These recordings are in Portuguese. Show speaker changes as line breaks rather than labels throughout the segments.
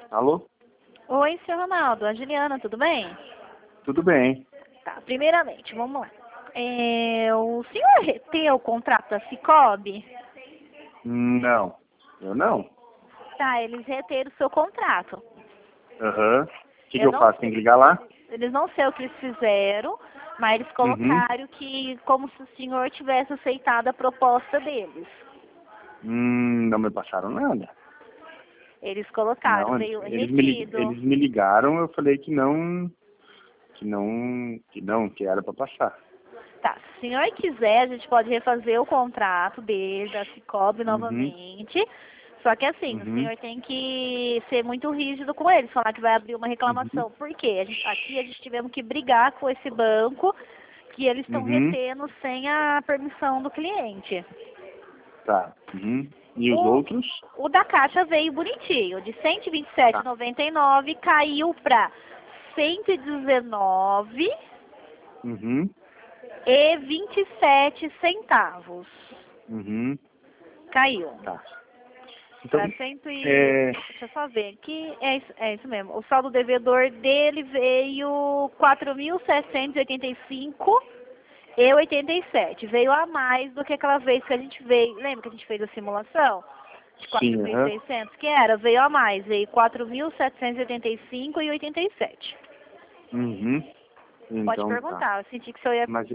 Alô?
Oi, seu Ronaldo. A Juliana, tudo bem?
Tudo bem.
Tá, primeiramente, vamos lá. O senhor reteu o contrato da Cicobi?
Não. Eu não.
Tá, eles reteram o seu contrato.
Aham. O que
Eu
eu
não
faço? Tem que ligar lá?
Eles não sei o que eles fizeram, mas eles colocaram que como se o senhor tivesse aceitado a proposta deles.
Não me passaram nada.
Eles colocaram,
Não,
veio
eles
retido.
me ligaram, eu falei que não, que era para passar.
Tá, se o senhor quiser, a gente pode refazer o contrato dele, da Cicobi
Uhum.
novamente. Só que assim, o senhor tem que ser muito rígido com eles, falar que vai abrir uma reclamação. Por quê? Aqui a gente tivemos que brigar com esse banco, que eles estão retendo sem a permissão do cliente.
Tá. E os outros?
O da Caixa veio bonitinho, de R$ 127,99 caiu para 119 e 27 centavos. Caiu.
Tá. Então,
Pra Deixa eu só ver aqui. É isso mesmo. O saldo devedor dele veio 4.785,87. Veio a mais do que aquela vez que a gente veio. Lembra que a gente fez a simulação? De 4.600 que era? Veio a mais. Veio 4.785,87.
Então,
Pode perguntar.
tá.
Eu senti que o senhor ia...
Mas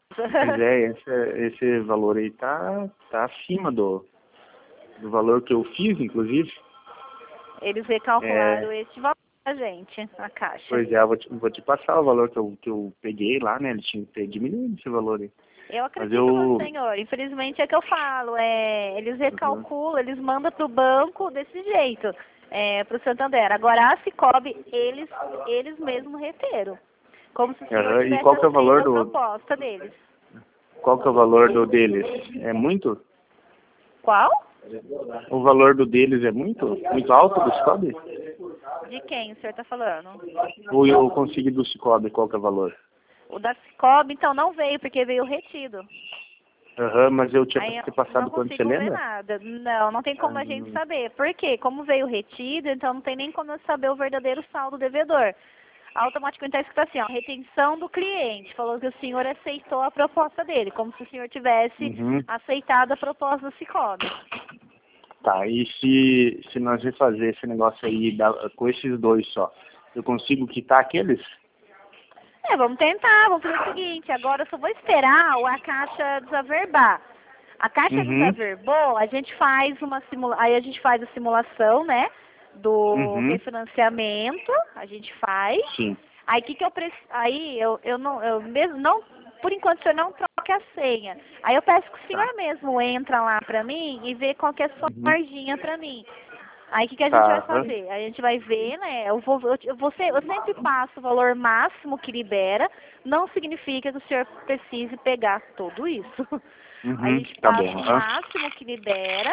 esse valor aí tá acima do valor que eu fiz, inclusive.
Eles recalcularam esse valor pra gente, a Caixa.
Pois é, vou te passar o valor que eu peguei lá, né? Eles tinham que ter diminuído esse valor aí.
Eu acredito no senhor. Infelizmente é que eu falo. Eles recalculam, eles mandam pro banco desse jeito, pro Santander. Agora a Cicobi, eles mesmos reteram. Como se o senhor tivesse
qual que é o valor
aceito a proposta deles.
Qual que é o valor deles? É muito?
Qual?
O valor deles é muito alto do Cicobi?
De quem o senhor está falando?
Ou eu consigo do Cicobi, qual que é o valor?
O da Cicobi, então, não veio, porque veio retido.
Mas eu tinha que ter passado quando, você lembra?
Não consigo ver nada. Não tem como a gente saber. Por quê? Como veio retido, então não tem nem como eu saber o verdadeiro saldo devedor. Automaticamente está escrito assim, ó, retenção do cliente. Falou que o senhor aceitou a proposta dele, como se o senhor tivesse aceitado a proposta do Cicobi.
Tá, e se nós refazer esse negócio aí com esses dois só, eu consigo quitar aqueles?
Vamos tentar, vamos fazer o seguinte, agora eu só vou esperar a Caixa desaverbar. A Caixa desaverbou, a gente faz aí a gente faz a simulação, né, do refinanciamento, a gente faz.
Sim.
Aí que eu preciso, aí eu mesmo não, por enquanto o senhor não troque a senha. Aí eu peço que o senhor mesmo entra lá pra mim e vê qual que é a sua marginha pra mim. Aí o que a gente vai fazer? A gente vai ver, né? Eu sempre passo o valor máximo que libera, não significa que o senhor precise pegar tudo isso. A gente passa o máximo que libera,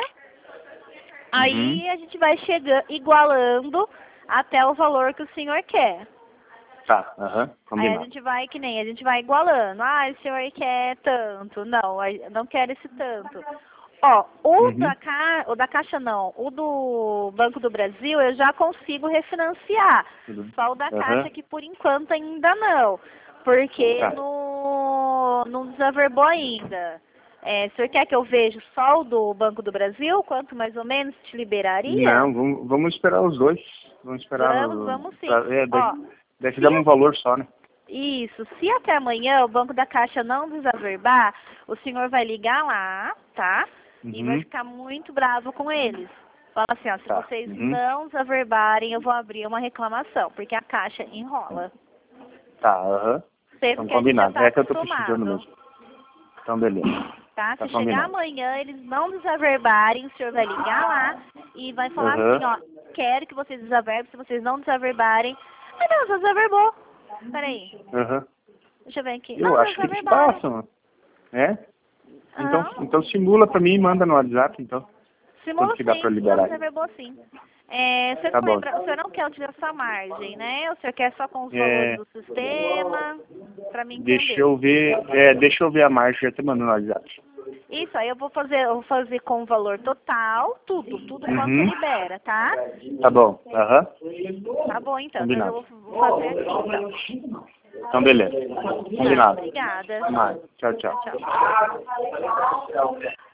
aí a gente vai igualando até o valor que o senhor quer.
Tá, combinado.
Aí a gente vai igualando. O senhor quer tanto. Não, eu não quero esse tanto. Ó, o da Caixa não. O do Banco do Brasil eu já consigo refinanciar. Só o da Caixa que por enquanto ainda não. Porque não desaverbou ainda. O senhor quer que eu veja só o do Banco do Brasil? Quanto mais ou menos te liberaria?
Não, vamos esperar os dois. Vamos esperar.
Vamos sim.
Daí se dá um valor só, né?
Isso. Se até amanhã o Banco da Caixa não desaverbar, o senhor vai ligar lá, tá? E vai ficar muito bravo com eles. Fala assim, ó, se vocês não desaverbarem, eu vou abrir uma reclamação, porque a Caixa enrola.
Tá,
Então,
combinado. É que eu tô precisando mesmo. Então, beleza.
Tá? Se chegar amanhã, eles não desaverbarem, o senhor vai ligar lá e vai falar assim, ó, quero que vocês desaverbem, se vocês não desaverbarem... não, já desaverbou. Peraí. Deixa eu ver aqui.
Eu acho que eles passam. Então simula pra mim e manda no WhatsApp, então.
Simula
que dá pra liberar.
Desaverbou sim. O senhor não quer utilizar essa margem, né? O senhor quer só com os valores do sistema, pra mim entender.
Deixa eu ver a margem, já te mando no WhatsApp.
Isso, aí eu vou fazer com o valor total, tudo quanto libera, tá?
Tá bom, aham.
Tá bom, então.
Combinado.
Eu vou fazer aqui, então.
Então, beleza. Combinado.
Obrigada.
Até mais. Tchau, tchau.
Tchau.